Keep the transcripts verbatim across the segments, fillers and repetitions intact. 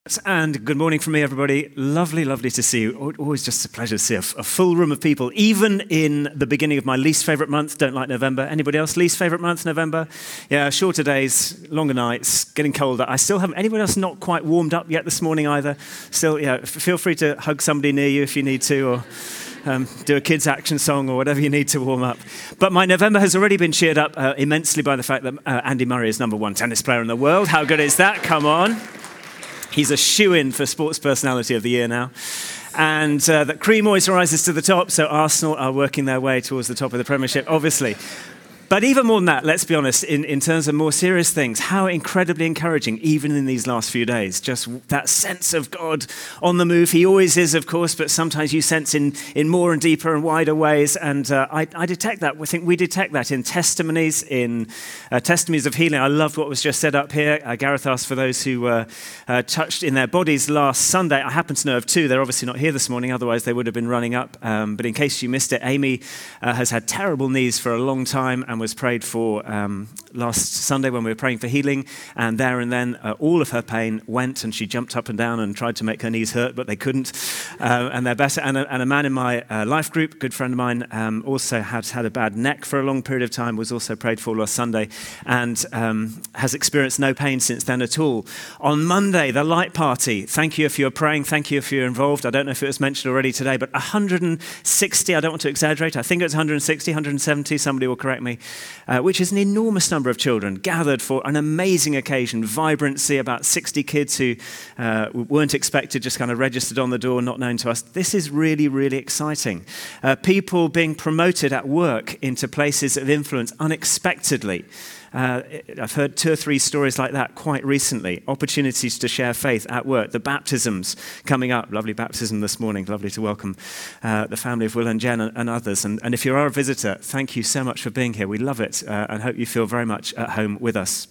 And good morning from me, everybody. Lovely, lovely to see you. Always just a pleasure to see a, a full room of people, even in the beginning of my least favourite month. Don't like November. Anybody else least favourite month, November? Yeah, shorter days, longer nights, getting colder. I still haven't, anybody else not quite warmed up yet this morning either? Still, yeah, f- feel free to hug somebody near you if you need to, or um, do a kids' action song or whatever you need to warm up. But my November has already been cheered up uh, immensely by the fact that uh, Andy Murray is number one tennis player in the world. How good is that? Come on. He's a shoo-in for Sports Personality of the Year now. And uh, that Cream always rises to the top, so Arsenal are working their way towards the top of the Premiership, obviously. But even more than that, let's be honest, in, in terms of more serious things, how incredibly encouraging, even in these last few days, just that sense of God on the move. He always is, of course, but sometimes you sense in, in more and deeper and wider ways. And uh, I, I detect that. I think we detect that in testimonies, in uh, testimonies of healing. I loved what was just said up here. Uh, Gareth asked for those who were uh, touched in their bodies last Sunday. I happen to know of two. They're obviously not here this morning, otherwise they would have been running up. Um, but in case you missed it, Amy uh, has had terrible knees for a long time and was prayed for um, last Sunday when we were praying for healing, and there and then uh, all of her pain went, and she jumped up and down and tried to make her knees hurt, but they couldn't, uh, and they're better. And a, and a man in my uh, life group, a good friend of mine, um, also had had a bad neck for a long period of time, was also prayed for last Sunday, and um, has experienced no pain since then at all. On Monday, the Light Party, thank you if you're praying, thank you if you're involved. I don't know if it was mentioned already today, but one hundred sixty, I don't want to exaggerate, I think it's one hundred sixty, one hundred seventy, somebody will correct me, Uh, which is an enormous number of children gathered for an amazing occasion, vibrancy, about sixty kids who uh, weren't expected, just kind of registered on the door, not known to us. This is really, really exciting. Uh, people being promoted at work into places of influence unexpectedly. Uh, I've heard two or three stories like that quite recently. Opportunities to share faith at work. The baptisms coming up. Lovely baptism this morning. Lovely to welcome uh, the family of Will and Jen and, and others. And, and if you are a visitor, thank you so much for being here. We love it uh, and hope you feel very much at home with us.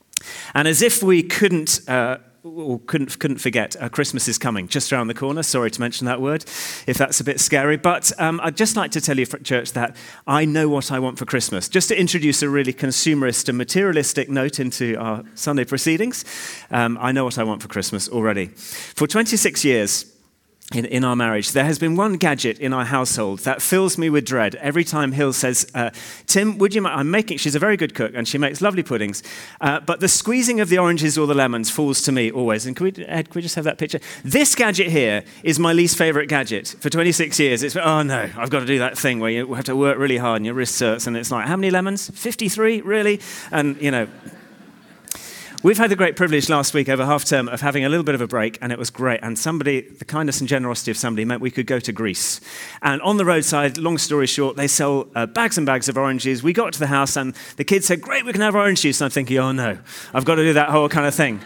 And as if we couldn't... Uh, Or couldn't couldn't forget, uh, Christmas is coming, just around the corner. Sorry to mention that word, if that's a bit scary. But um, I'd just like to tell you, church, that I know what I want for Christmas. Just to introduce a really consumerist and materialistic note into our Sunday proceedings, um, I know what I want for Christmas already. For twenty-six years, In, in our marriage, there has been one gadget in our household that fills me with dread every time Hill says, uh, Tim, would you mind, I'm making, she's a very good cook and she makes lovely puddings, uh, but the squeezing of the oranges or the lemons falls to me always. And can we, Ed, can we just have that picture? This gadget here is my least favorite gadget for twenty-six years. It's, oh no, I've got to do that thing where you have to work really hard and your wrist hurts and it's like, how many lemons? fifty-three, really? And, you know... We've had the great privilege last week over half term of having a little bit of a break, and it was great. And somebody, the kindness and generosity of somebody meant we could go to Greece. And on the roadside, long story short, they sell uh, bags and bags of oranges. We got to the house and the kids said, great, we can have orange juice. And I'm thinking, oh no, I've got to do that whole kind of thing.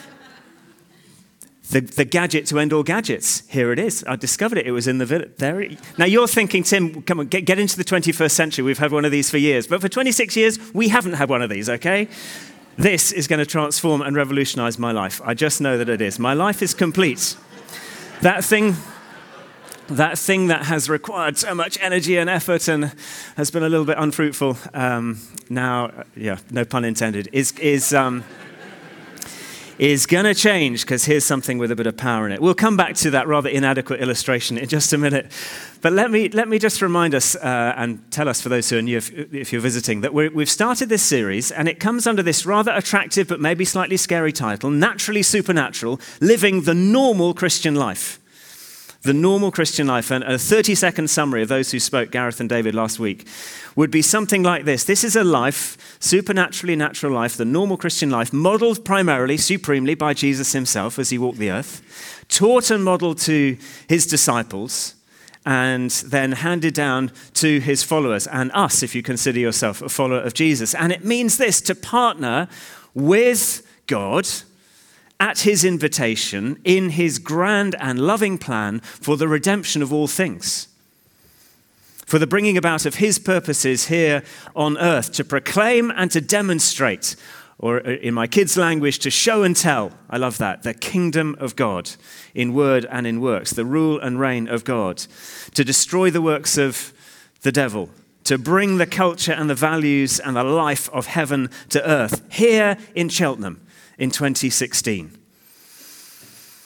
The, the gadget to end all gadgets. Here it is. I discovered it. It was in the village. There it, now you're thinking, Tim, come on, get, get into the twenty-first century. We've had one of these for years. But for twenty-six years, we haven't had one of these, okay? This is going to transform and revolutionize my life. I just know that it is. My life is complete. That thing, that thing that has required so much energy and effort and has been a little bit unfruitful, um, now, yeah, no pun intended, is is um, is going to change, because here's something with a bit of power in it. We'll come back to that rather inadequate illustration in just a minute. But let me let me just remind us uh, and tell us, for those who are new, if, if you're visiting, that we're, we've started this series, and it comes under this rather attractive but maybe slightly scary title, Naturally Supernatural, Living the Normal Christian Life. The normal Christian life. And a thirty-second summary of those who spoke, Gareth and David, last week, would be something like this. This is a life, supernaturally natural life, the normal Christian life, modeled primarily, supremely by Jesus himself as he walked the earth, taught and modeled to his disciples, and then handed down to his followers, and us, if you consider yourself a follower of Jesus. And it means this, to partner with God at his invitation in his grand and loving plan for the redemption of all things, for the bringing about of his purposes here on earth, to proclaim and to demonstrate, or in my kids' language, to show and tell, I love that, the kingdom of God in word and in works, the rule and reign of God, to destroy the works of the devil, to bring the culture and the values and the life of heaven to earth here in Cheltenham in twenty sixteen.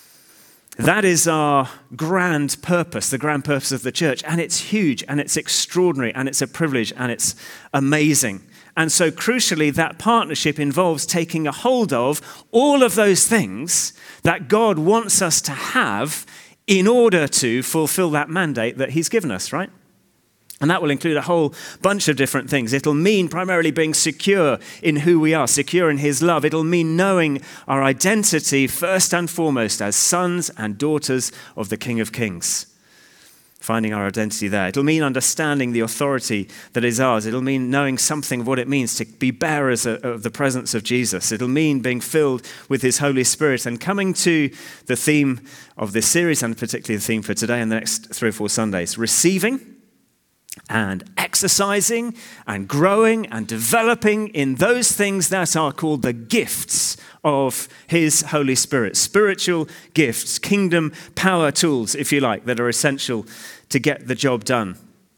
That is our grand purpose, the grand purpose of the church. And it's huge, and it's extraordinary, and it's a privilege, and it's amazing. And so crucially, that partnership involves taking a hold of all of those things that God wants us to have in order to fulfill that mandate that he's given us, right? And that will include a whole bunch of different things. It'll mean primarily being secure in who we are, secure in his love. It'll mean knowing our identity first and foremost as sons and daughters of the King of Kings. Finding our identity there. It'll mean understanding the authority that is ours. It'll mean knowing something of what it means to be bearers of the presence of Jesus. It'll mean being filled with his Holy Spirit. And coming to the theme of this series, and particularly the theme for today and the next three or four Sundays, receiving and exercising and growing and developing in those things that are called the gifts of his Holy Spirit. Spiritual gifts, kingdom power tools, if you like, that are essential to get the job done.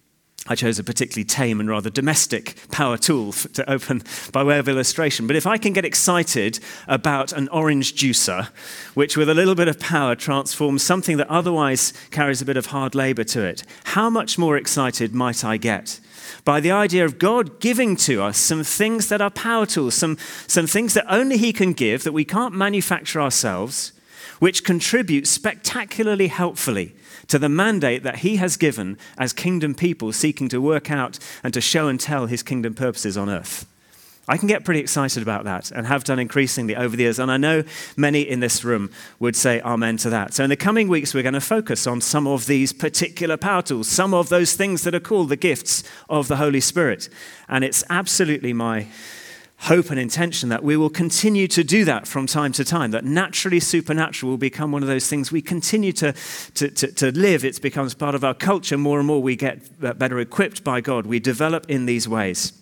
I chose a particularly tame and rather domestic power tool to open by way of illustration. But if I can get excited about an orange juicer, which with a little bit of power transforms something that otherwise carries a bit of hard labor to it, how much more excited might I get by the idea of God giving to us some things that are power tools, some, some things that only he can give, that we can't manufacture ourselves, which contribute spectacularly helpfully to the mandate that he has given as kingdom people seeking to work out and to show and tell his kingdom purposes on earth. I can get pretty excited about that and have done increasingly over the years. And I know many in this room would say amen to that. So in the coming weeks, we're going to focus on some of these particular power tools, some of those things that are called the gifts of the Holy Spirit. And it's absolutely my hope and intention that we will continue to do that from time to time, that naturally supernatural will become one of those things we continue to, to, to, to live. It becomes part of our culture. More and more we get better equipped by God. We develop in these ways.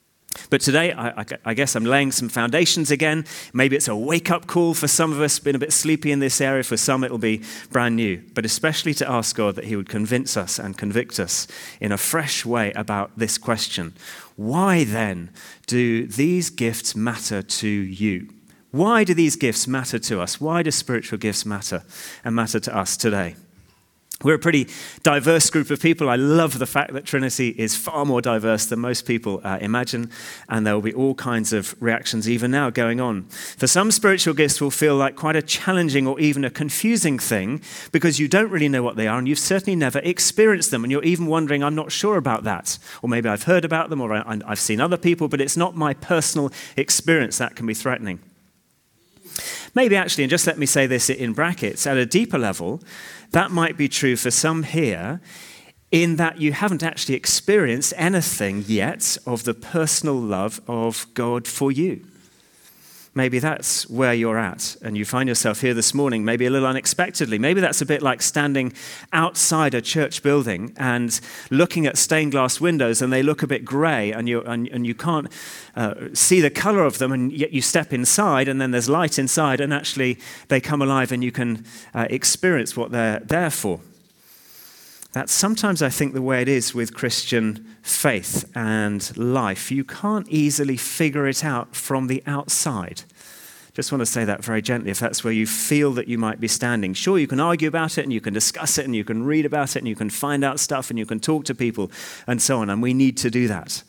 But today, I, I guess I'm laying some foundations again. Maybe it's a wake-up call for some of us, been a bit sleepy in this area. For some, it'll be brand new. But especially to ask God that he would convince us and convict us in a fresh way about this question. Why then do these gifts matter to you? Why do these gifts matter to us? Why do spiritual gifts matter and matter to us today? We're a pretty diverse group of people. I love the fact that Trinity is far more diverse than most people uh, imagine, and there will be all kinds of reactions even now going on. For some, spiritual gifts will feel like quite a challenging or even a confusing thing because you don't really know what they are, and you've certainly never experienced them, and you're even wondering, I'm not sure about that. Or maybe I've heard about them, or I, I've seen other people, but it's not my personal experience. That can be threatening. Maybe actually, and just let me say this in brackets, at a deeper level, that might be true for some here in that you haven't actually experienced anything yet of the personal love of God for you. Maybe that's where you're at and you find yourself here this morning, maybe a little unexpectedly. Maybe that's a bit like standing outside a church building and looking at stained glass windows and they look a bit grey and you and, and you can't uh, see the colour of them, and yet you step inside and then there's light inside and actually they come alive and you can uh, experience what they're there for. That's sometimes, I think, the way it is with Christian faith and life. You can't easily figure it out from the outside. Just want to say that very gently, if that's where you feel that you might be standing. Sure, you can argue about it and you can discuss it and you can read about it and you can find out stuff and you can talk to people and so on, and we need to do that.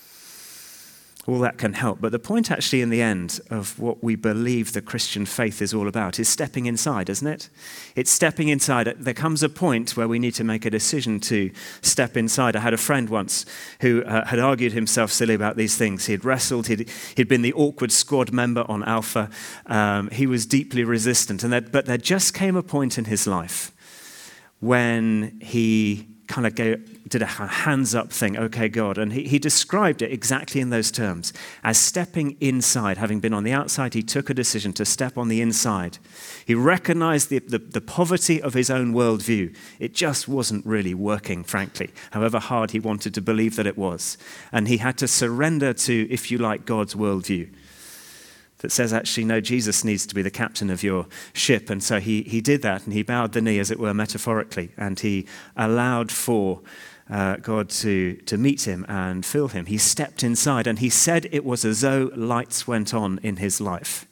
All that can help. But the point actually in the end of what we believe the Christian faith is all about is stepping inside, isn't it? It's stepping inside. There comes a point where we need to make a decision to step inside. I had a friend once who uh, had argued himself silly about these things. He had wrestled. He'd, he'd been the awkward squad member on Alpha. Um, he was deeply resistant. And that, but there just came a point in his life when he kind of go, did a hands-up thing, okay, God. And he, he described it exactly in those terms, as stepping inside. Having been on the outside, he took a decision to step on the inside. He recognized the, the, the poverty of his own worldview. It just wasn't really working, frankly, however hard he wanted to believe that it was. And he had to surrender to, if you like, God's worldview that says, actually, no, Jesus needs to be the captain of your ship. And so he he did that, and he bowed the knee, as it were, metaphorically, and he allowed for uh, God to, to meet him and fill him. He stepped inside, and he said it was as though lights went on in his life.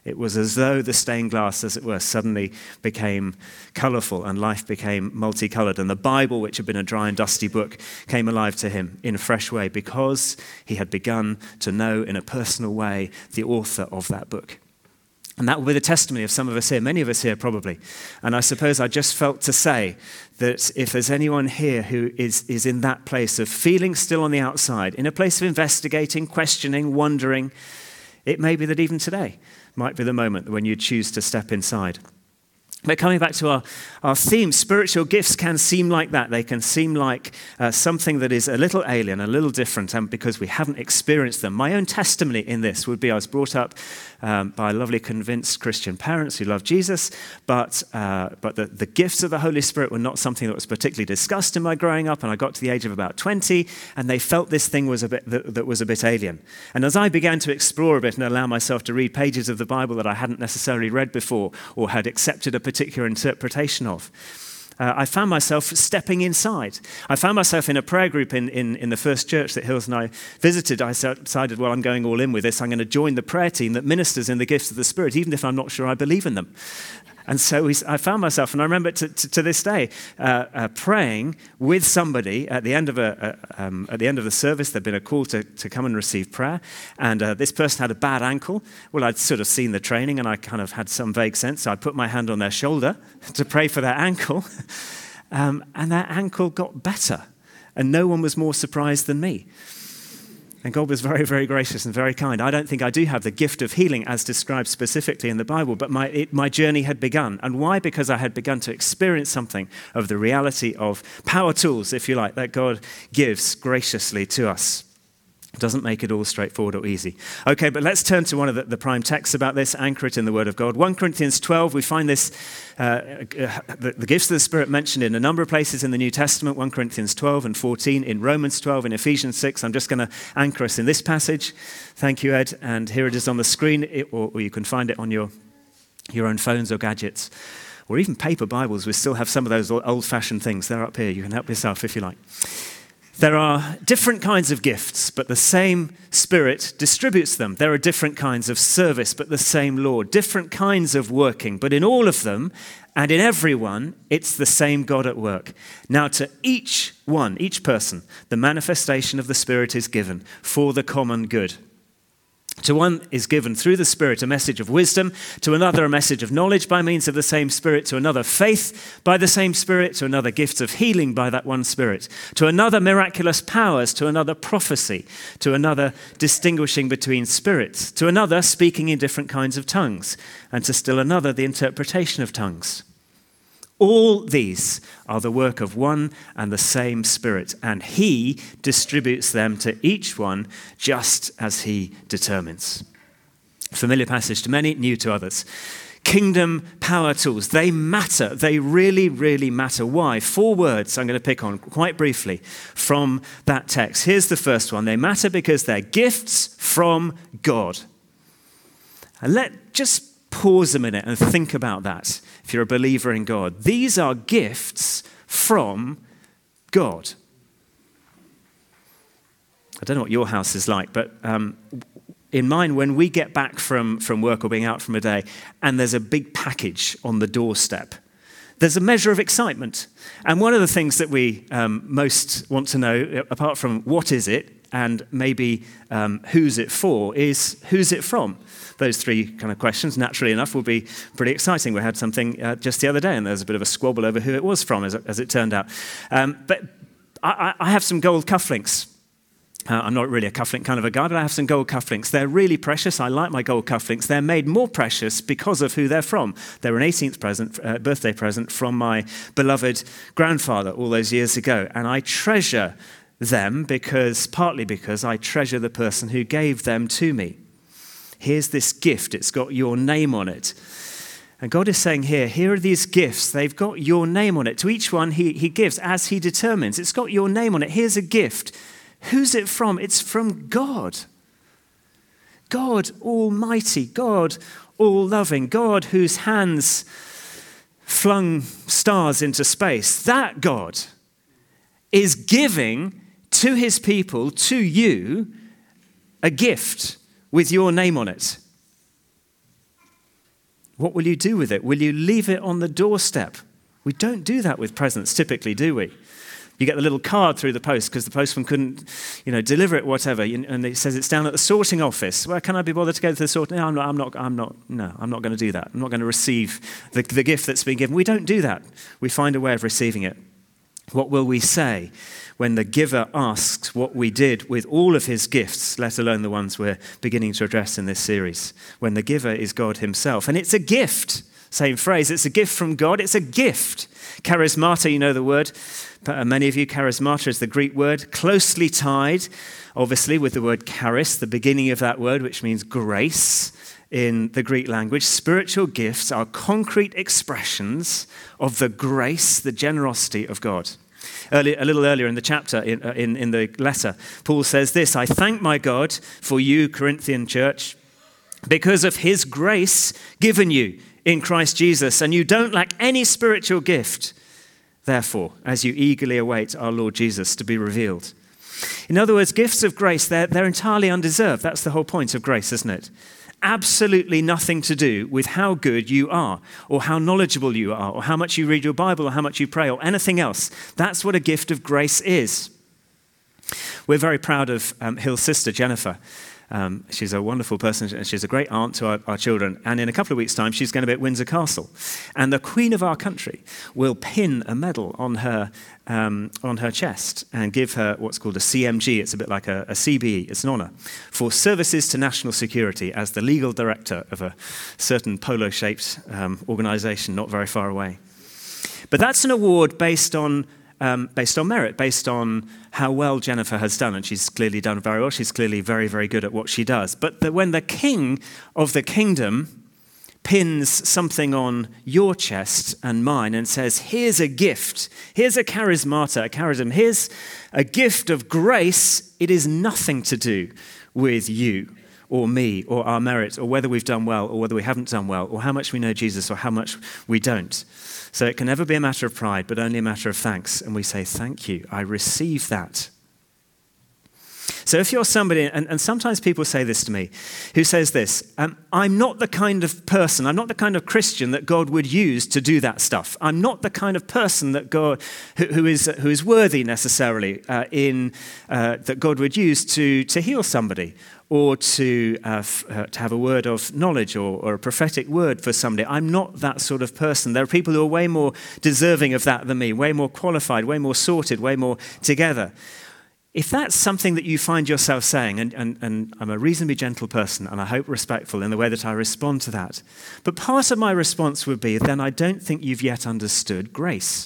It was as though the stained glass, as it were, suddenly became colourful and life became multicoloured. And the Bible, which had been a dry and dusty book, came alive to him in a fresh way because he had begun to know in a personal way the author of that book. And that will be the testimony of some of us here, many of us here probably. And I suppose I just felt to say that if there's anyone here who is, is in that place of feeling still on the outside, in a place of investigating, questioning, wondering, it may be that even today might be the moment when you choose to step inside. But coming back to our, our theme, spiritual gifts can seem like that. They can seem like uh, something that is a little alien, a little different, and because we haven't experienced them. My own testimony in this would be I was brought up um, by lovely, convinced Christian parents who love Jesus, but uh, but the, the gifts of the Holy Spirit were not something that was particularly discussed in my growing up, and I got to the age of about twenty, and they felt this thing was a bit that, that was a bit alien. And as I began to explore a bit and allow myself to read pages of the Bible that I hadn't necessarily read before or had accepted a particular interpretation of, Uh, I found myself stepping inside. I found myself in a prayer group in, in, in the first church that Hills and I visited. I decided, well, I'm going all in with this. I'm going to join the prayer team that ministers in the gifts of the Spirit, even if I'm not sure I believe in them. And so we, I found myself, and I remember to, to, to this day, uh, uh, praying with somebody at the end of a, a um, at the end of the service. There'd been a call to, to come and receive prayer, and uh, this person had a bad ankle. Well, I'd sort of seen the training, and I kind of had some vague sense. So I put my hand on their shoulder to pray for their ankle, um, and their ankle got better, and no one was more surprised than me. And God was very, very gracious and very kind. I don't think I do have the gift of healing as described specifically in the Bible, but my it, my journey had begun. And why? Because I had begun to experience something of the reality of power tools, if you like, that God gives graciously to us. It doesn't make it all straightforward or easy. Okay, but let's turn to one of the, the prime texts about this, anchor it in the Word of God. First Corinthians twelve, we find this, uh, uh, the, the gifts of the Spirit mentioned in a number of places in the New Testament, First Corinthians twelve and fourteen, in Romans twelve, in Ephesians six. I'm just going to anchor us in this passage. Thank you, Ed. And here it is on the screen, it, or, or you can find it on your, your own phones or gadgets, or even paper Bibles. We still have some of those old-fashioned things. They're up here. You can help yourself if you like. There are different kinds of gifts, but the same Spirit distributes them. There are different kinds of service, but the same Lord. Different kinds of working, but in all of them and in everyone, it's the same God at work. Now to each one, each person, the manifestation of the Spirit is given for the common good. To one is given through the Spirit a message of wisdom, to another a message of knowledge by means of the same Spirit, to another faith by the same Spirit, to another gifts of healing by that one Spirit, to another miraculous powers, to another prophecy, to another distinguishing between spirits, to another speaking in different kinds of tongues, and to still another the interpretation of tongues. All these are the work of one and the same Spirit, and he distributes them to each one just as he determines. Familiar passage to many, new to others. Kingdom power tools, they matter. They really, really matter. Why? Four words I'm going to pick on quite briefly from that text. Here's the first one. They matter because they're gifts from God. And let just pause a minute and think about that if you're a believer in God. These are gifts from God. I don't know what your house is like, but um, in mine, when we get back from, from work or being out from a day and there's a big package on the doorstep, there's a measure of excitement. And one of the things that we um, most want to know, apart from what is it and maybe um, who's it for, is who's it from? Those three kind of questions, naturally enough, will be pretty exciting. We had something uh, just the other day, and there was a bit of a squabble over who it was from, as, as it turned out. Um, but I, I have some gold cufflinks. Uh, I'm not really a cufflink kind of a guy, but I have some gold cufflinks. They're really precious. I like my gold cufflinks. They're made more precious because of who they're from. They're an eighteenth present, uh, birthday present from my beloved grandfather all those years ago, and I treasure them because, partly because I treasure the person who gave them to me. Here's this gift. It's got your name on it. And God is saying here, here are these gifts. They've got your name on it. To each one he, he gives as he determines. It's got your name on it. Here's a gift. Who's it from? It's from God. God Almighty. God all-loving. God whose hands flung stars into space. That God is giving to his people, to you, a gift with your name on it. What will you do with it? Will you leave it on the doorstep? We don't do that with presents typically, do we? You get the little card through the post because the postman couldn't, you know, deliver it, whatever, and it says it's down at the sorting office. Well, can I be bothered to go to the sorting? No, I'm not. I'm not. I'm not. No, I'm not going to do that. I'm not going to receive the, the gift that's been given. We don't do that. We find a way of receiving it. What will we say when the giver asks what we did with all of his gifts, let alone the ones we're beginning to address in this series? When the giver is God himself, and it's a gift. Same phrase. It's a gift from God. It's a gift. Charismata, you know the word. Many of you, charismata is the Greek word, closely tied, obviously, with the word charis, the beginning of that word, which means grace in the Greek language. Spiritual gifts are concrete expressions of the grace, the generosity of God. Early, a little earlier in the chapter, in, uh, in, in the letter, Paul says this, I thank my God for you, Corinthian church, because of his grace given you in Christ Jesus, and you don't lack any spiritual gift. Therefore, as you eagerly await our Lord Jesus to be revealed. In other words, gifts of grace, they're, they're entirely undeserved. That's the whole point of grace, isn't it? Absolutely nothing to do with how good you are, or how knowledgeable you are, or how much you read your Bible, or how much you pray, or anything else. That's what a gift of grace is. We're very proud of um, Hill's sister, Jennifer. Um, she's a wonderful person, and she's a great aunt to our, our children. And in a couple of weeks' time, she's going to be at Windsor Castle. And the Queen of our country will pin a medal on her um, on her chest and give her what's called a C M G. It's a bit like a, a C B E. It's an honour for services to national security as the legal director of a certain polo-shaped um, organisation not very far away. But that's an award based on Um, based on merit, based on how well Jennifer has done. And she's clearly done very well. She's clearly very, very good at what she does. But the, when the king of the kingdom pins something on your chest and mine and says, here's a gift, here's a charismata, a charism, here's a gift of grace, it is nothing to do with you or me or our merit or whether we've done well or whether we haven't done well or how much we know Jesus or how much we don't. So it can never be a matter of pride, but only a matter of thanks. And we say, thank you, I receive that. So if you're somebody, and, and sometimes people say this to me, who says this, um, I'm not the kind of person, I'm not the kind of Christian that God would use to do that stuff. I'm not the kind of person that God, who, who is who is worthy necessarily uh, in uh, that God would use to to heal somebody or to uh, f- uh, to have a word of knowledge or, or a prophetic word for somebody. I'm not that sort of person. There are people who are way more deserving of that than me, way more qualified, way more sorted, way more together. If that's something that you find yourself saying, and, and, and I'm a reasonably gentle person, and I hope respectful in the way that I respond to that, but part of my response would be, then I don't think you've yet understood grace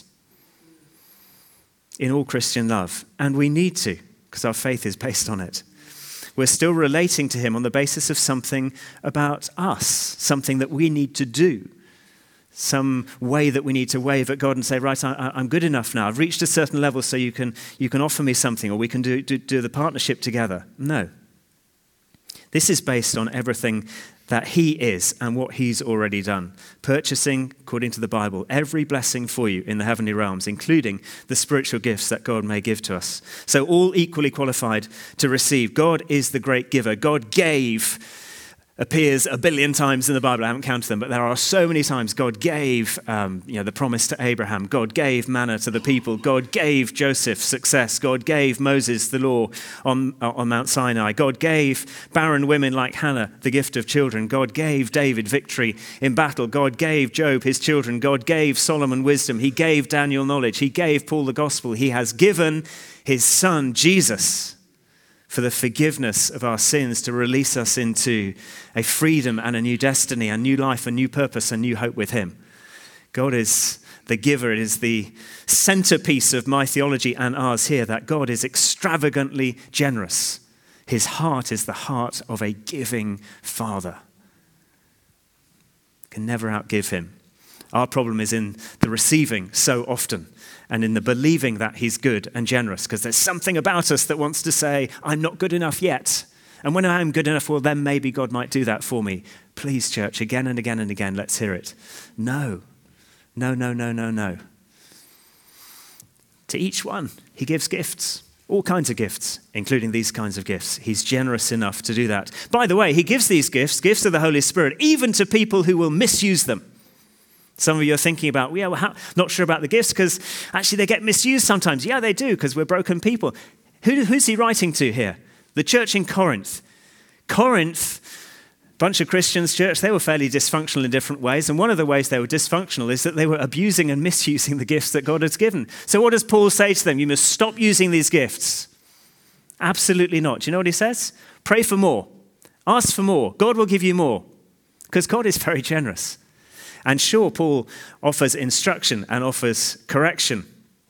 in all Christian love. And we need to, because our faith is based on it. We're still relating to him on the basis of something about us, something that we need to do. Some way that we need to wave at God and say, right, I, I'm good enough now. I've reached a certain level so you can you can offer me something or we can do, do, do the partnership together. No. This is based on everything that he is and what he's already done. Purchasing, according to the Bible, every blessing for you in the heavenly realms, including the spiritual gifts that God may give to us. So all equally qualified to receive. God is the great giver. God gave appears a billion times in the Bible. I haven't counted them, but there are so many times God gave um, you know, the promise to Abraham. God gave manna to the people. God gave Joseph success. God gave Moses the law on, on Mount Sinai. God gave barren women like Hannah the gift of children. God gave David victory in battle. God gave Job his children. God gave Solomon wisdom. He gave Daniel knowledge. He gave Paul the gospel. He has given his son, Jesus, for the forgiveness of our sins, to release us into a freedom and a new destiny, a new life, a new purpose, a new hope with him. God is the giver. It is the centerpiece of my theology and ours here, that God is extravagantly generous. His heart is the heart of a giving father. Can never outgive him. Our problem is in the receiving so often, and in the believing that he's good and generous, because there's something about us that wants to say, I'm not good enough yet. And when I am good enough, well, then maybe God might do that for me. Please, church, again and again and again, let's hear it. No, no, no, no, no, no. To each one, he gives gifts. All kinds of gifts, including these kinds of gifts. He's generous enough to do that. By the way, he gives these gifts, gifts of the Holy Spirit, even to people who will misuse them. Some of you are thinking about, yeah, well, how, not sure about the gifts because actually they get misused sometimes. Yeah, they do because we're broken people. Who, who's he writing to here? The church in Corinth. Corinth, bunch of Christians, church, they were fairly dysfunctional in different ways. And one of the ways they were dysfunctional is that they were abusing and misusing the gifts that God has given. So what does Paul say to them? You must stop using these gifts. Absolutely not. Do you know what he says? Pray for more. Ask for more. God will give you more. Because God is very generous. And sure, Paul offers instruction and offers correction.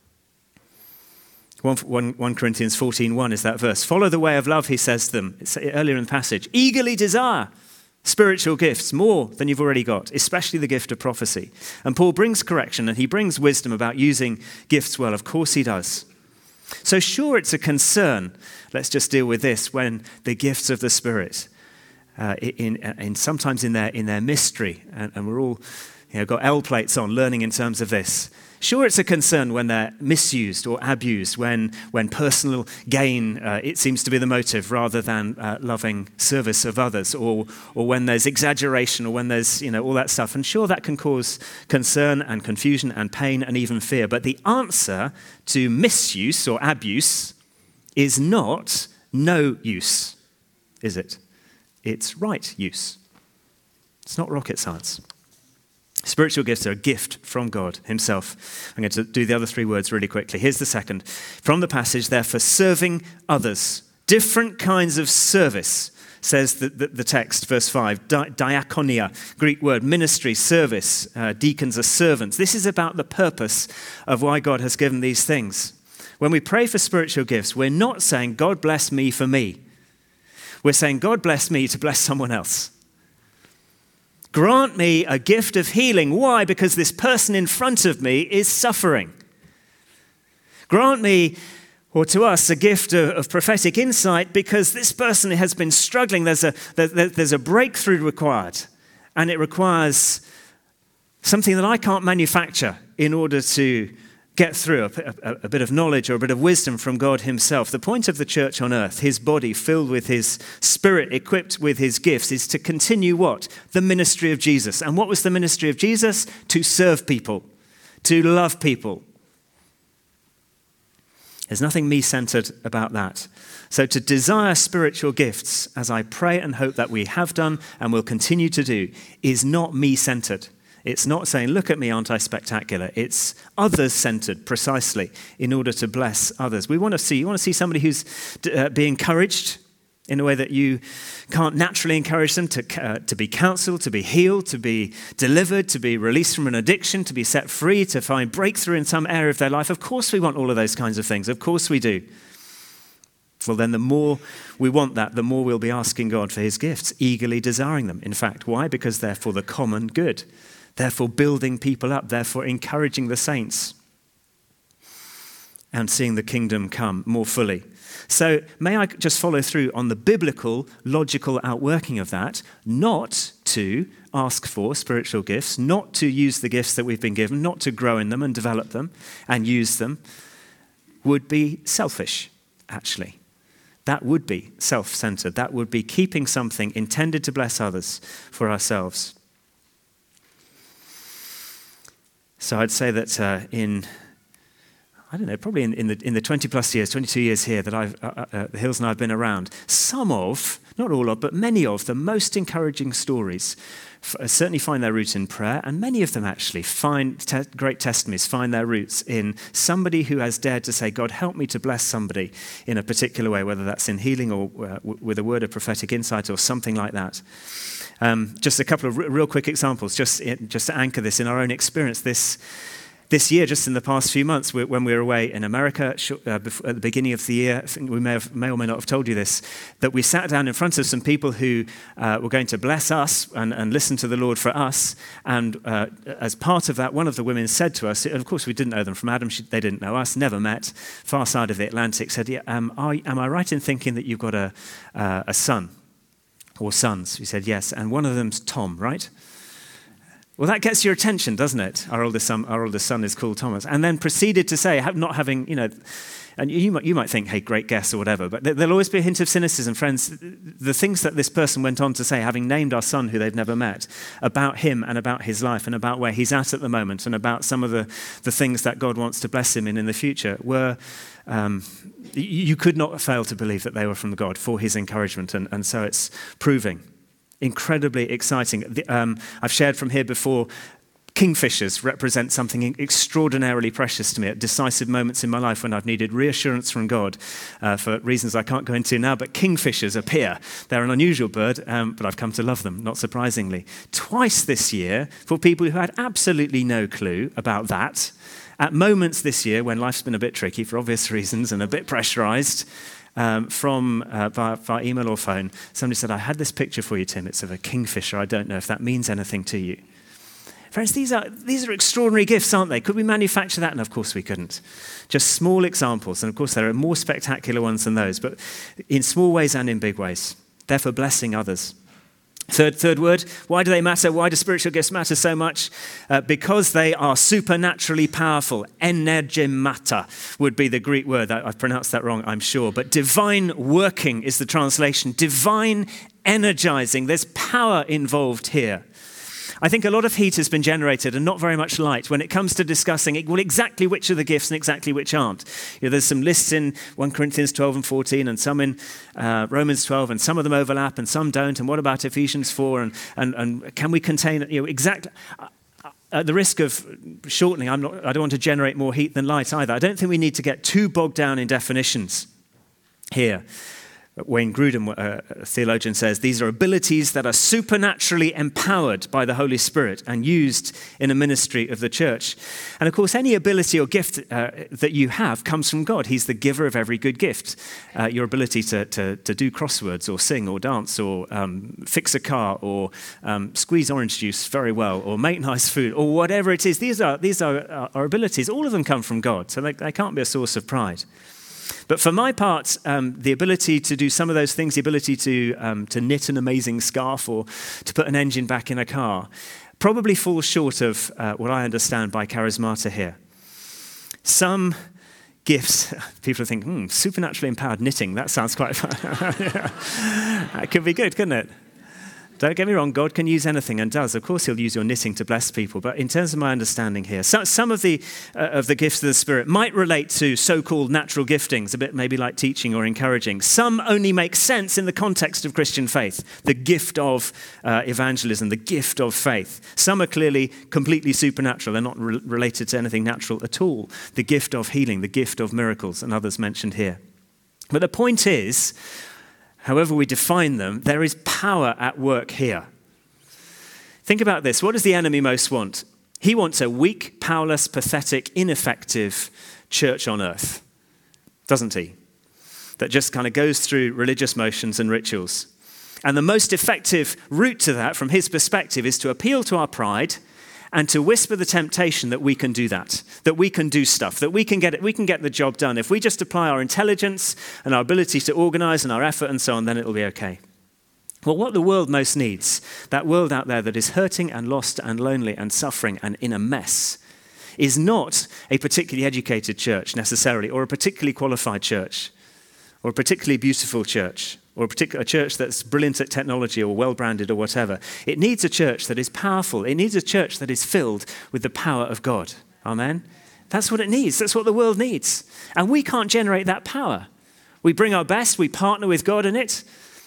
First Corinthians fourteen one is that verse. Follow the way of love, he says to them. It's earlier in the passage. Eagerly desire spiritual gifts more than you've already got, especially the gift of prophecy. And Paul brings correction and he brings wisdom about using gifts well. Of course he does. So sure, it's a concern. Let's just deal with this when the gifts of the Spirit, uh, in, in sometimes in their in their mystery, and, and we're all, you know, got L plates on learning in terms of this. Sure, it's a concern when they're misused or abused, when when personal gain, uh, it seems to be the motive rather than uh, loving service of others, or or when there's exaggeration, or when there's, you know, all that stuff. And sure, that can cause concern and confusion and pain and even fear. But the answer to misuse or abuse is not no use, is it? It's right use. It's not rocket science. Spiritual gifts are a gift from God himself. I'm going to do the other three words really quickly. Here's the second. From the passage, they're for serving others. Different kinds of service, says the, the, the text, verse five. Di- diakonia, Greek word, ministry, service. Uh, deacons are servants. This is about the purpose of why God has given these things. When we pray for spiritual gifts, we're not saying, God bless me for me. We're saying, God bless me to bless someone else. Grant me a gift of healing. Why? Because this person in front of me is suffering. Grant me, or to us, a gift of, of prophetic insight because this person has been struggling. There's a, there, there's a breakthrough required, and it requires something that I can't manufacture in order to get through, a, a, a bit of knowledge or a bit of wisdom from God himself. The point of the church on earth, his body filled with his Spirit, equipped with his gifts, is to continue what? The ministry of Jesus. And what was the ministry of Jesus? To serve people, to love people. There's nothing me-centered about that. So to desire spiritual gifts, as I pray and hope that we have done and will continue to do, is not me-centered. It's not saying, look at me, aren't I spectacular? It's others-centered, precisely, in order to bless others. We want to see, you want to see somebody who's uh, being encouraged in a way that you can't naturally encourage them, to, uh, to be counseled, to be healed, to be delivered, to be released from an addiction, to be set free, to find breakthrough in some area of their life. Of course we want all of those kinds of things. Of course we do. Well, then the more we want that, the more we'll be asking God for his gifts, eagerly desiring them. In fact, why? Because they're for the common good. Therefore building people up, therefore encouraging the saints and seeing the kingdom come more fully. So may I just follow through on the biblical, logical outworking of that, not to ask for spiritual gifts, not to use the gifts that we've been given, not to grow in them and develop them and use them, would be selfish, actually. That would be self-centered. That would be keeping something intended to bless others for ourselves. So I'd say that uh, in, I don't know, probably in, in the in the twenty plus years, twenty-two years here that I've, uh, uh, the Hills and I've been around, some of, not all of, but many of the most encouraging stories f- certainly find their roots in prayer, and many of them actually find te- great testimonies, find their roots in somebody who has dared to say, God, help me to bless somebody in a particular way, whether that's in healing or uh, w- with a word of prophetic insight or something like that. Um, just a couple of r- real quick examples, just just to anchor this in our own experience. This this year, just in the past few months, we, when we were away in America uh, before, at the beginning of the year, I think we may, have, may or may not have told you this, that we sat down in front of some people who uh, were going to bless us and, and listen to the Lord for us. And uh, as part of that, one of the women said to us, and of course we didn't know them from Adam, she, they didn't know us, never met, far side of the Atlantic, said, yeah, um, are, am I right in thinking that you've got a, uh, a son? Or sons. We said, yes. And one of them's Tom, right? Well, that gets your attention, doesn't it? Our oldest son, our oldest son is called Thomas. And then proceeded to say, not having, you know, And you might, you might think, hey, great guess or whatever, but there'll always be a hint of cynicism. Friends, the things that this person went on to say, having named our son who they've never met, about him and about his life and about where he's at at the moment and about some of the, the things that God wants to bless him in in the future, were, um, you could not fail to believe that they were from God for his encouragement. And, and so it's proving incredibly exciting. The, um, I've shared from here before, kingfishers represent something extraordinarily precious to me at decisive moments in my life when I've needed reassurance from God uh, for reasons I can't go into now. But kingfishers appear. They're an unusual bird, um, but I've come to love them, not surprisingly. Twice this year, for people who had absolutely no clue about that, at moments this year when life's been a bit tricky for obvious reasons and a bit pressurized, Um, from uh, via, via email or phone, somebody said, I had this picture for you, Tim. It's of a kingfisher. I don't know if that means anything to you. Friends, these are, these are extraordinary gifts, aren't they? Could we manufacture that? And of course we couldn't. Just small examples. And of course there are more spectacular ones than those, but in small ways and in big ways. They're for blessing others. Third, third word, why do they matter? Why do spiritual gifts matter so much? Uh, because they are supernaturally powerful. Energemata would be the Greek word. I've pronounced that wrong, I'm sure. But divine working is the translation. Divine energizing. There's power involved here. I think a lot of heat has been generated and not very much light when it comes to discussing well, exactly which are the gifts and exactly which aren't. You know, there's some lists in First Corinthians twelve and fourteen and some in uh, Romans twelve, and some of them overlap and some don't. And what about Ephesians four? And, and, and can we contain you know, exactly... At the risk of shortening, I'm not, I don't want to generate more heat than light either. I don't think we need to get too bogged down in definitions here. Wayne Grudem, a theologian, says, these are abilities that are supernaturally empowered by the Holy Spirit and used in a ministry of the church. And of course, any ability or gift uh, that you have comes from God. He's the giver of every good gift. Uh, your ability to, to, to do crosswords or sing or dance or um, fix a car or um, squeeze orange juice very well or make nice food or whatever it is. These are, these are our abilities. All of them come from God, so they, they can't be a source of pride. But for my part, um, the ability to do some of those things, the ability to um, to knit an amazing scarf or to put an engine back in a car, probably falls short of uh, what I understand by charismata here. Some gifts, people think, hmm, supernaturally empowered knitting, that sounds quite fun. That could be good, couldn't it? Don't get me wrong, God can use anything and does. Of course, he'll use your knitting to bless people. But in terms of my understanding here, so, some of the uh, of the gifts of the Spirit might relate to so-called natural giftings, a bit maybe like teaching or encouraging. Some only make sense in the context of Christian faith, the gift of uh, evangelism, the gift of faith. Some are clearly completely supernatural. They're not re- related to anything natural at all. The gift of healing, the gift of miracles, and others mentioned here. But the point is, however we define them, there is power at work here. Think about this. What does the enemy most want? He wants a weak, powerless, pathetic, ineffective church on earth, doesn't he? That just kind of goes through religious motions and rituals. And the most effective route to that, from his perspective, is to appeal to our pride and to whisper the temptation that we can do that, that we can do stuff, that we can get it, we can get the job done. If we just apply our intelligence and our ability to organize and our effort and so on, then it'll be okay. Well, what the world most needs, that world out there that is hurting and lost and lonely and suffering and in a mess, is not a particularly educated church necessarily, or a particularly qualified church, or a particularly beautiful church, or a particular church that's brilliant at technology or well-branded or whatever. It needs a church that is powerful. It needs a church that is filled with the power of God. Amen? That's what it needs. That's what the world needs. And we can't generate that power. We bring our best. We partner with God in it.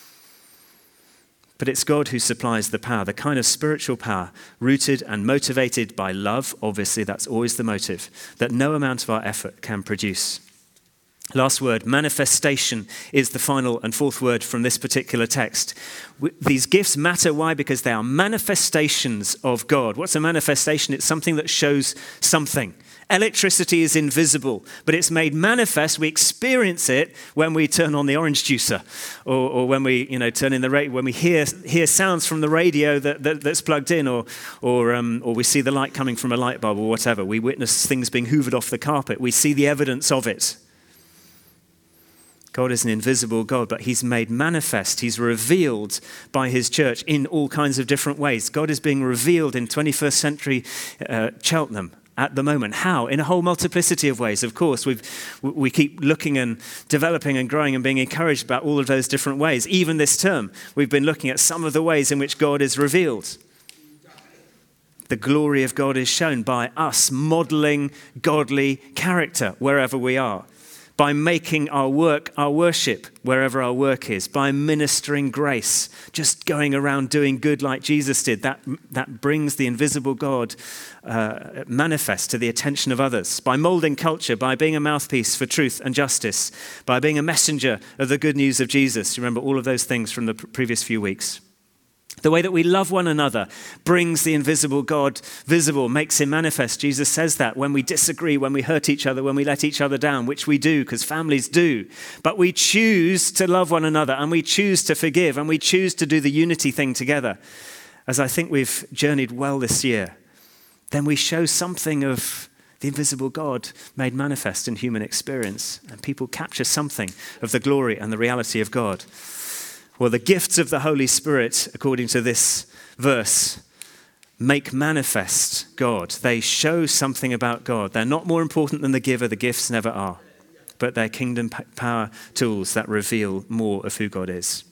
But it's God who supplies the power, the kind of spiritual power rooted and motivated by love. Obviously, that's always the motive, that no amount of our effort can produce. Last word, manifestation, is the final and fourth word from this particular text. These gifts matter. Why? Because they are manifestations of God. What's a manifestation? It's something that shows something. Electricity is invisible, but it's made manifest. We experience it when we turn on the orange juicer, or, or when we, you know, turn in the radio, when we hear hear sounds from the radio that, that that's plugged in, or or um, or we see the light coming from a light bulb, or whatever. We witness things being hoovered off the carpet. We see the evidence of it. God is an invisible God, but he's made manifest. He's revealed by his church in all kinds of different ways. God is being revealed in twenty-first century uh, Cheltenham at the moment. How? In a whole multiplicity of ways. Of course, we've, we keep looking and developing and growing and being encouraged about all of those different ways. Even this term, we've been looking at some of the ways in which God is revealed. The glory of God is shown by us modeling godly character wherever we are, by making our work our worship wherever our work is, by ministering grace, just going around doing good like Jesus did. That, that brings the invisible God uh, manifest to the attention of others, by molding culture, by being a mouthpiece for truth and justice, by being a messenger of the good news of Jesus. You remember all of those things from the previous few weeks. The way that we love one another brings the invisible God visible, makes him manifest. Jesus says that when we disagree, when we hurt each other, when we let each other down, which we do because families do. But we choose to love one another and we choose to forgive and we choose to do the unity thing together. As I think we've journeyed well this year, then we show something of the invisible God made manifest in human experience. And people capture something of the glory and the reality of God. Well, the gifts of the Holy Spirit, according to this verse, make manifest God. They show something about God. They're not more important than the giver. The gifts never are. But they're kingdom power tools that reveal more of who God is.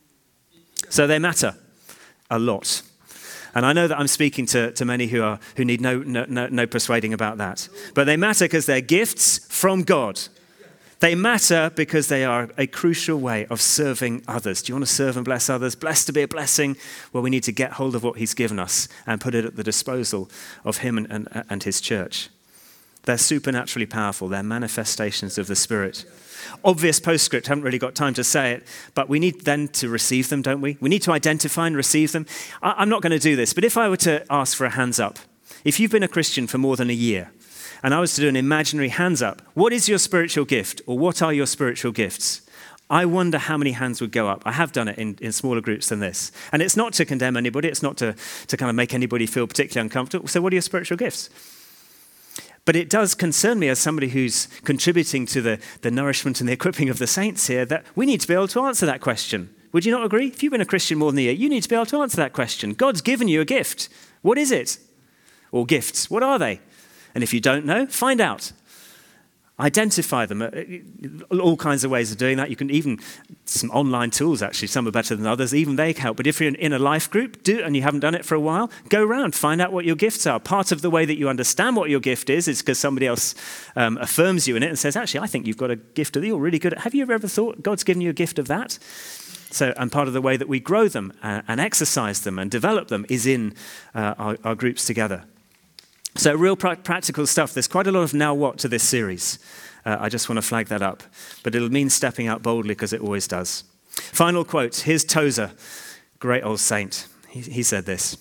So they matter a lot. And I know that I'm speaking to, to many who are who need no, no, no, no persuading about that. But they matter because they're gifts from God. They matter because they are a crucial way of serving others. Do you want to serve and bless others? Blessed to be a blessing? Well, we need to get hold of what he's given us and put it at the disposal of him and, and, and his church. They're supernaturally powerful. They're manifestations of the Spirit. Obvious postscript, haven't really got time to say it, but we need then to receive them, don't we? We need to identify and receive them. I, I'm not going to do this, but if I were to ask for a hands up, if you've been a Christian for more than a year, and I was to do an imaginary hands up, what is your spiritual gift, or what are your spiritual gifts? I wonder how many hands would go up. I have done it in, in smaller groups than this. And it's not to condemn anybody. It's not to, to kind of make anybody feel particularly uncomfortable. So what are your spiritual gifts? But it does concern me as somebody who's contributing to the, the nourishment and the equipping of the saints here that we need to be able to answer that question. Would you not agree? If you've been a Christian more than a year, you need to be able to answer that question. God's given you a gift. What is it? Or gifts. What are they? And if you don't know, find out. Identify them. All kinds of ways of doing that. You can even, some online tools actually, some are better than others, even they help. But if you're in a life group, do and you haven't done it for a while, go around, find out what your gifts are. Part of the way that you understand what your gift is is because somebody else um, affirms you in it and says, actually, I think you've got a gift that you're really good at. Have you ever thought God's given you a gift of that? So, and part of the way that we grow them and, and exercise them and develop them is in uh, our, our groups together. So real pra- practical stuff. There's quite a lot of now what to this series. Uh, I just want to flag that up. But it'll mean stepping out boldly because it always does. Final quote. Here's Tozer, great old saint. He, he said this.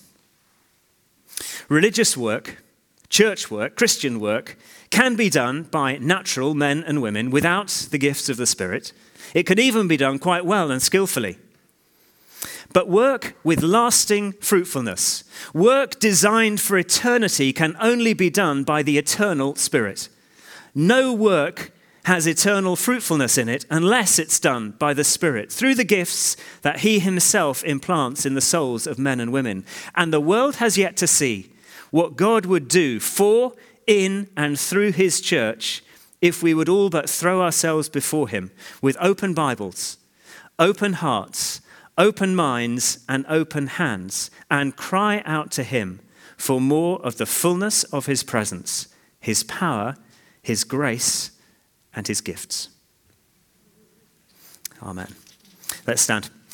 Religious work, church work, Christian work can be done by natural men and women without the gifts of the Spirit. It can even be done quite well and skillfully. But work with lasting fruitfulness, work designed for eternity, can only be done by the eternal Spirit. No work has eternal fruitfulness in it unless it's done by the Spirit, through the gifts that he himself implants in the souls of men and women. And the world has yet to see what God would do for, in, and through his church if we would all but throw ourselves before him with open Bibles, open hearts, open minds and open hands, and cry out to him for more of the fullness of his presence, his power, his grace, and his gifts. Amen. Let's stand.